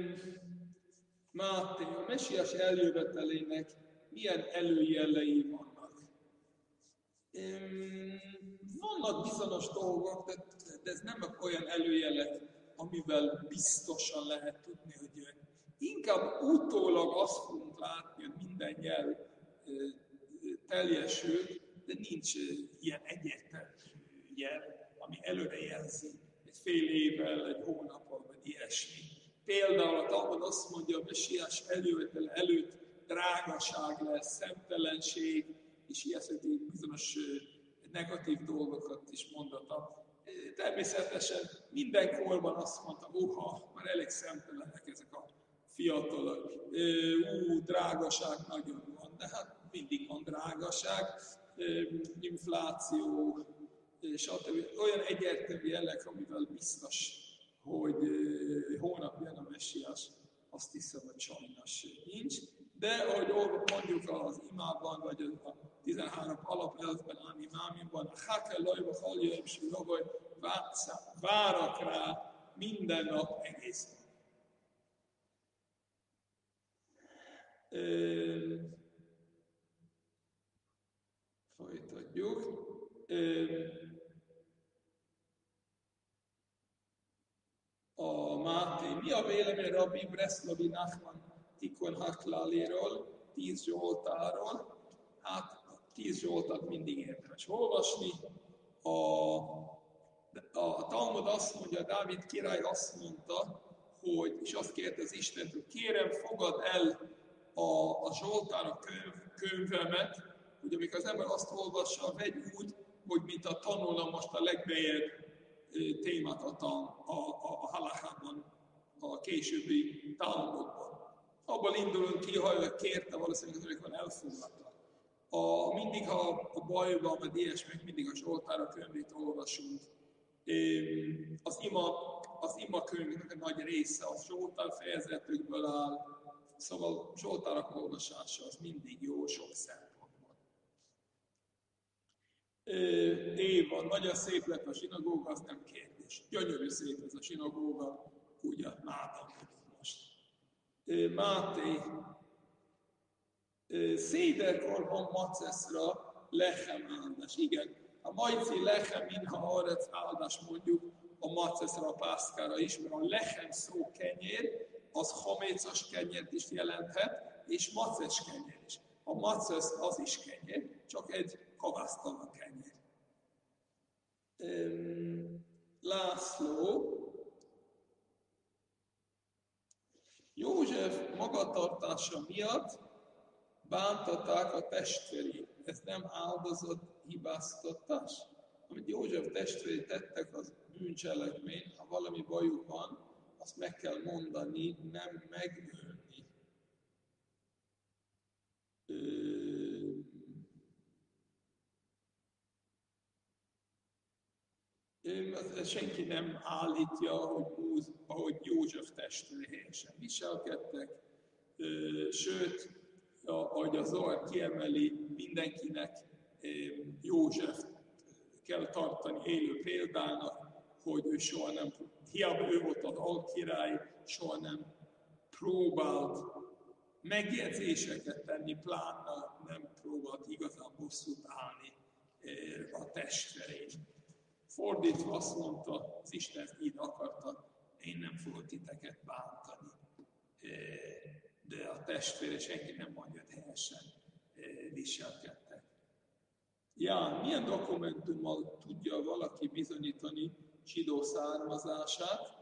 Máté, a Mesiás eljövetelének milyen előjelei vannak? E, vannak bizonyos dolgok, de de ez nem olyan előjelek, amivel biztosan lehet tudni, hogy jön. Inkább utólag azt fogunk látni, hogy minden jel teljesül, de nincs ilyen egyértelmű jel, ami előrejelzi egy fél évvel, egy hónappal, vagy ilyesmi. Például a Talmud azt mondja, a Mesiás eljövetele előtt drágaság lesz, szemtelenség, és ijesztő bizonyos negatív dolgokat is mondata. Természetesen minden korban azt mondta, oha, már elég szemtelenek ezek a fiatalok. Ú, drágaság nagyon van, de hát mindig van drágaság, infláció, stb. Olyan egyértelmű jelleg, amivel biztos, hogy hónap jön a Messiás, azt hiszem, hogy sajnos nincs. De ahogy mondjuk az imában, vagy a tizenhárom alapelvben, animámimban, a Hakel Lajba Haljaim Sirovaj, várak rá minden nap egész nap. Folytatjuk. A Máté. Mi a vélemény Rabbi Breslavi Nachman Tikon Hakláléről, tíz Zsoltáról? Hát tíz Zsoltát mindig érdemes olvasni. A, a Talmud azt mondja, Dávid király azt mondta, hogy, és azt kérte az Istentől, kérem, fogad el a, a Zsoltárok könyv, könyvemet, hogy amikor az ember azt olvassa, vegy úgy, hogy mint a tanulna most a legbejebb témát a, a, a, a halachában, a későbbi Talmudban. Abban indulunk ki, ha kérte, valószínűleg az van elfogadta. A, mindig, ha a baj van, vagy ilyesmi, mindig a Zsoltárok könyvét olvasunk. Az ima, az ima könyvnek a nagy része az Zsoltár fejezetükből áll, szóval Zsoltárok olvasása az mindig jó sok szempontból. Éva, nagyon szép lett a zsinagóga, az nem kérdés. Gyönyörű szép ez a zsinagóga, ugye látom most. Máté, széderkorban maceszra lechem áldás. Igen, a majci lechem minha arec áldás mondjuk a maceszra, a pászkára is, mert a lechem szó kenyér, az homécos kenyért is jelenthet, és maces kenyér is. A macesz az is kenyér, csak egy kavásztalan kenyér. László, József magatartása miatt bántatták a testvérét. Ez nem áldozat hibáztatás? Amit József testvéri tettek, az bűncselekmény, ha valami bajuk van, azt meg kell mondani, nem megölni. Ö, senki nem állítja, hogy, ahogy József testvére helyesen viselkedtek, sőt, ahogy a Zohar kiemeli, mindenkinek József kell tartani élő példának, hogy ő soha nem, hiába ő volt az alkirály, soha nem próbált megjegyzéseket tenni, pláne nem próbált igazán bosszút állni a testvérén. Fordítva azt mondta, az Isten így akarta, én nem fogok titeket bántani. De a testvére senki nem mondja, hogy helyesen viselkedtek. Ja, milyen dokumentummal tudja valaki bizonyítani zsidó származását?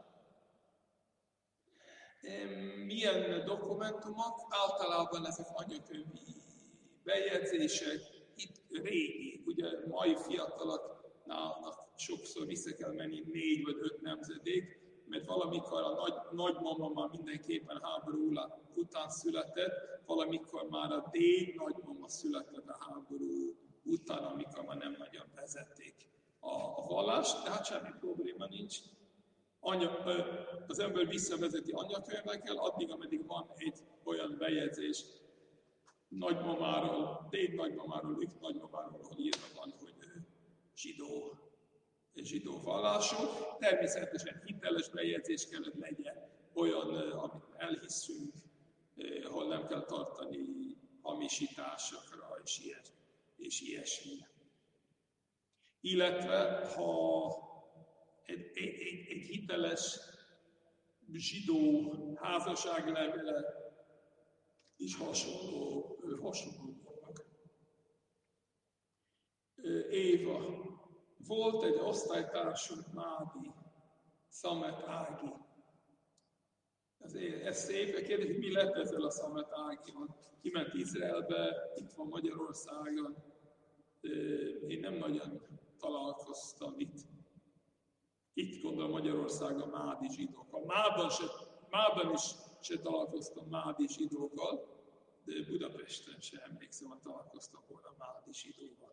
Milyen dokumentumok? Általában ezek anyakönyvi bejegyzések, itt régi, ugye mai fiataloknak sokszor vissza kell menni négy vagy öt nemzedék, mert valamikor a nagy, nagymama már mindenképpen háború után született, valamikor már a déd nagymama született a háború után, amikor már nem nagyon vezették a, a vallást, de hát semmi probléma nincs. Anya, az ember visszavezeti anyakönyvekkel, addig, ameddig van egy olyan bejegyzés nagymamáról, déd nagymamáról, ők nagymamáról, ahol írva van, hogy zsidó, zsidó vallású. Természetesen hiteles bejegyzés kellett legyen, olyan, amit elhiszünk, ahol nem kell tartani hamisításokra és, ilyes, és ilyesmi. Illetve, ha egy, egy, egy, egy hiteles zsidó házasságlevele is hasonló, hasonló dolog. Éva. Volt egy osztálytársunk, Mádi, Szamet Ági. Ez, ez szép, a kérdés, mi lett ezzel a Szamet Ágival? Kiment Izraelbe, itt van Magyarországon. Én nem nagyon találkoztam itt. Itt gondolom Magyarországon mádi zsidókkal. Mában, se, Mában is se találkoztam mádi zsidókkal, de Budapesten sem emlékszem, hogy találkoztam volna mádi zsidóval.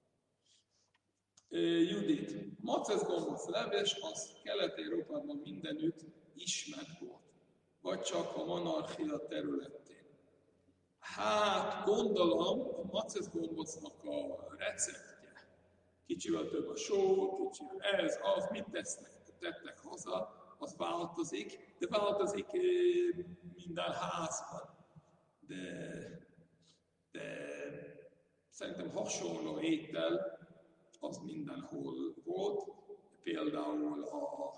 Judit. Maceszgombóc leves az Kelet-Európában mindenütt ismert volt, vagy csak a monarchia területén. Hát gondolom, a maceszgombócnak a receptje, kicsivel több a só, kicsivel ez, az, mit tesznek, tettek haza, az változik, de változik minden házban. De, de szerintem hasonló étel az mindenhol volt, például a,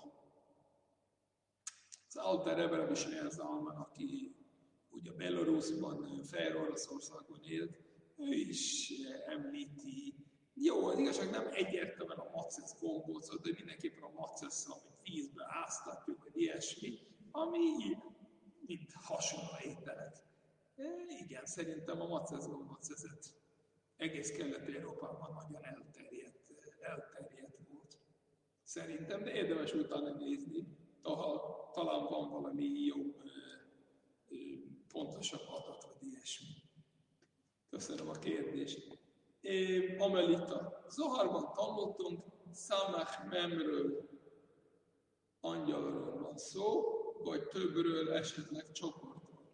az Alter Rebbe Bisher Zalman, aki ugye Belarusban, Fehér Oroszországban élt, ő is említi. Jó, az igazság nem egyértelműen a macesz gombócot, de mindenképpen a macesz, amit vízbe áztatjuk, vagy ilyesmi, ami mint hasonló ételek. E, igen, szerintem a macesz gombócezet egész Kelet-Európában nagyon elterjedt, elterjedt volt. Szerintem, de érdemes utána nézni, talán van valami jobb, pontosabb adat, vagy ilyesmi. Köszönöm a kérdést. É, Amelita. Zoharban tanultunk, Szamach Memről, angyalról van szó, vagy többről, esetleg csoportról.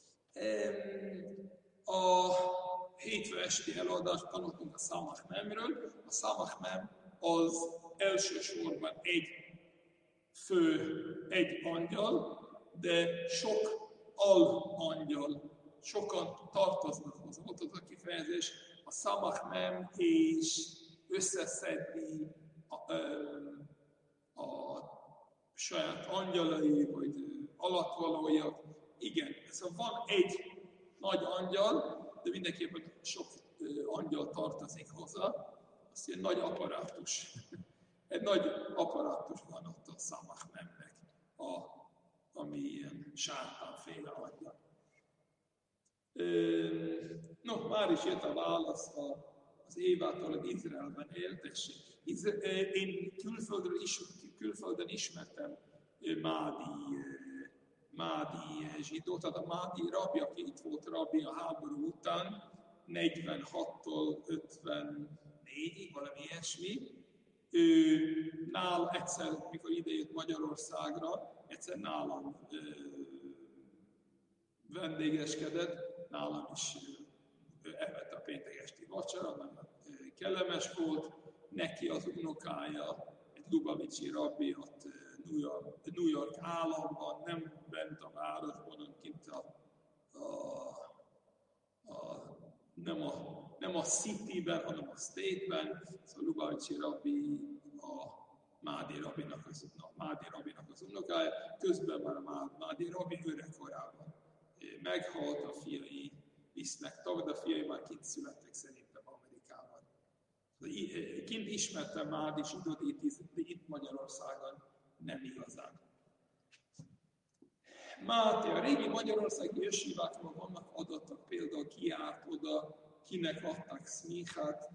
A hétfő esti előadást tanultunk a Szamach Memről. A Szamach Mem az elsősorban egy fő, egy angyal, de sok al-angyal, sokan tartoznak hozzá. Ott az a kifejezés, a Szamach Mem és összeszedni a, a, a saját angyalai, vagy alattvalója. Igen, szóval van egy nagy angyal, de mindenképpen sok angyal tartozik hozzá. Azt ilyen nagy apparátus. Egy nagy apparátus van ott a Szamach Memnek, a, ami ilyen sátánféle angyal. No, már is jött a válasz az Évától, hogy Izraelben éltessék. Én külföldről is, külföldön ismertem Mádi, Mádi zsidót, tehát a Mádi rabbi, aki itt volt rabbi a háború után, negyvenhattól ötvennégyig, valami ilyesmi. Ő nál egyszer, mikor idejött Magyarországra, egyszer nálam ö, vendégeskedett, nálam is evett a péntek esti vacsora, nagyon kellemes volt. Neki az unokája, egy Lubavicsi rabbi ott New York, New York államban, nem bent a városban, hanem kint a, a, a, nem, a, nem a Cityben, hanem a State-ben. Szóval Lubavicsi rabbi a Mádi rabinak az, a Mádi rabinak az unokája. Közben már a Mádi rabbi öregkorában meghalt, a fiai visznek tag, de a fiai már kint születtek szerintem Amerikában. Kint ismertem Mádi zsidót, itt, itt Magyarországon nem igazán. Máté, a régi magyarországi jesívákról vannak adatok, például ki járt oda, kinek adták szmichát.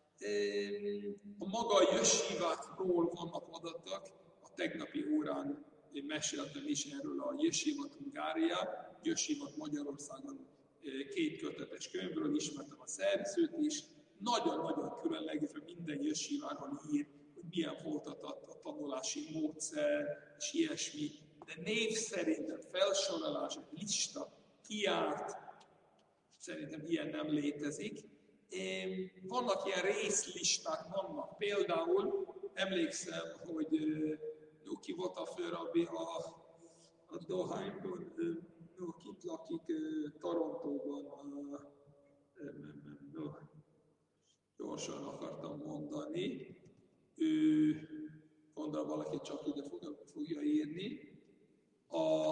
A maga jesívákról vannak adatok, a tegnapi órán én meséltem is erről a Jesívat Hungária, Jesívat Magyarországon két kötetes könyvről, ismertem a szerzőt is. Nagyon-nagyon különleges, hogy minden jesíváról ír, hogy milyen volt a, a tanulási módszer, és ilyesmi. De név szerintem felsorolás, egy lista, ki járt, szerintem ilyen nem létezik. Vannak ilyen részlisták, vannak. Például emlékszem, hogy no, ki volt a főrabbi a, a Dohányban, no, kint lakik Torontóban, a, no, gyorsan akartam mondani. Ő gondolom valaki csak ide fogja írni. A,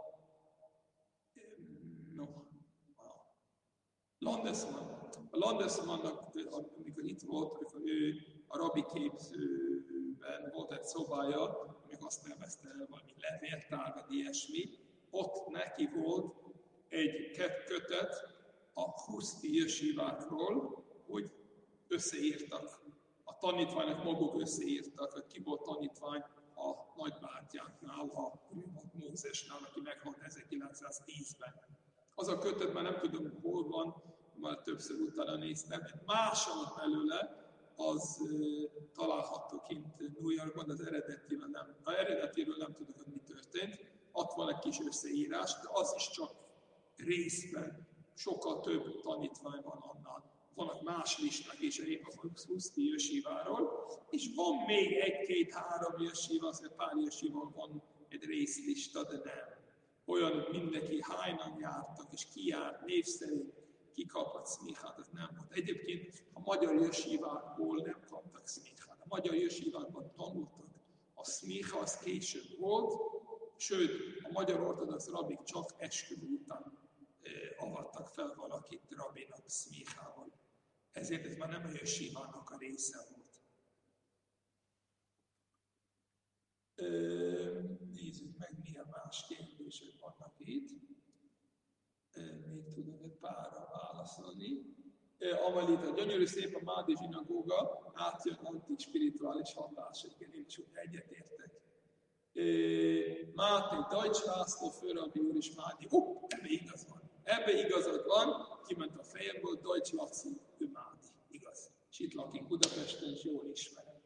no, a Landesman. A Landesmannak, amikor itt volt, amikor ő a rabbi képzőben volt egy szobája, amikor azt nevezte valami levéltár, vagy ilyesmi, ott neki volt egy kötet a Huszti jesívákról, hogy összeírtak. A tanítványok maguk összeírtak, hogy ki volt tanítvány a nagybátyáknál, a Mózesnál, aki meghalt ezerkilencszáztízben. Az a kötetben nem tudom, hol van, már többször utána néztem, egy másolat belőle, az uh, található kint New Yorkban, az eredetiről nem, az eredetiről nem tudok, hogy mi történt. Ott van egy kis összeírás, de az is csak részben, sokkal több tanítvány van annál. Vannak más listák is a Huszti jesíváról, és van még egy-két-három jesíva, azért pár jesíva van egy részlista, de nem. Olyan mindenki hányan jártak, és ki járt név szerint, ki kapott szmichát, ez nem volt. Egyébként a magyar jesívákból nem kaptak szmichát. A magyar jesívákban tanultak. A szmicha az később volt, sőt, a magyar ortodox rabik csak esküvő után eh, avattak fel valakit rabinak szmichával. Ezért ez már nem a jesívának a része volt. Ö, nézzük meg, milyen más kérdések vannak itt. Ö, még tudok egy párra válaszolni. Amelita, gyönyörű szép a Mádi zsinagóga, átjön antik spirituális hatása. Igen, én is úgy egyetértek. Máté, Deutsch László, főrabbi úr is Mádi. Ó, oh, ebbe igaz van. Ebbe igazad van, kiment a fejemből, Deutsch Laci, ő Mádi. Igaz. És itt lakik Budapesten, és jól ismerem.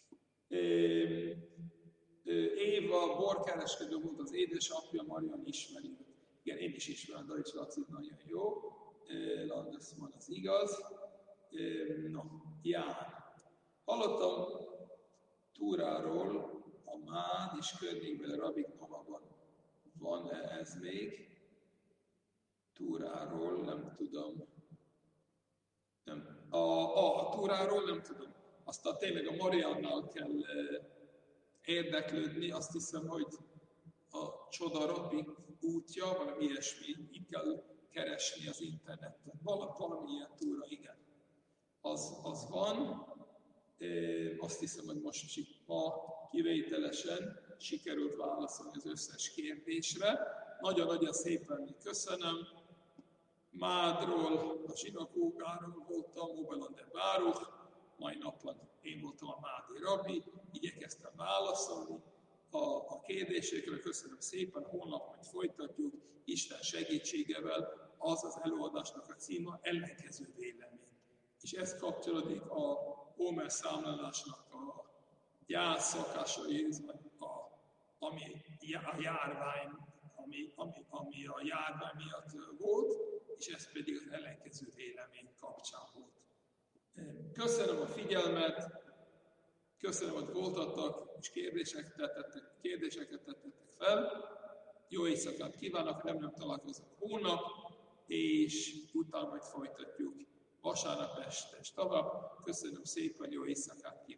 Éva, borkereskedő volt az édesapja, Marian ismeri őt. Igen, én is ismerem Deutsch Lacit, nagyon jó. Landesman az igaz. No, jár. Hallottam túráról, a Mád és környékben a rabik novában. Van-e ez még? Túráról, nem tudom. Nem. A, a, a túráról nem tudom. Aztán tényleg a Mariannal kell eh, érdeklődni, azt hiszem, hogy a csoda rabik útja, valami ilyesmi, itt kell keresni az interneten. Val- valami ilyen túra, igen. Az, az van. Eh, azt hiszem, hogy most ma kivételesen sikerült válaszolni az összes kérdésre. Nagyon-nagyon szépen köszönöm. Mádról, a zsinagógáról voltam, Óbelon de Báruch, mai napon én voltam a mádi rabbi, igyekeztem válaszolni a, a kérdésekre, köszönöm szépen, holnap majd folytatjuk, Isten segítségevel, az az előadásnak a címa, ellenkező vélemény. És ez kapcsolódik a Homer számlálásnak a gyászszakásaihoz, ami a járvány, ami, ami, ami a járvány miatt volt, és ez pedig az ellenkező vélemény kapcsán volt. Köszönöm a figyelmet, köszönöm, hogy voltatok, és kérdéseket tettetek, kérdéseket tettetek fel. Jó éjszakát kívánok, remélem találkozunk hónap, és utána majd folytatjuk vasárnap este és tovább. Köszönöm szépen, jó éjszakát kívánok!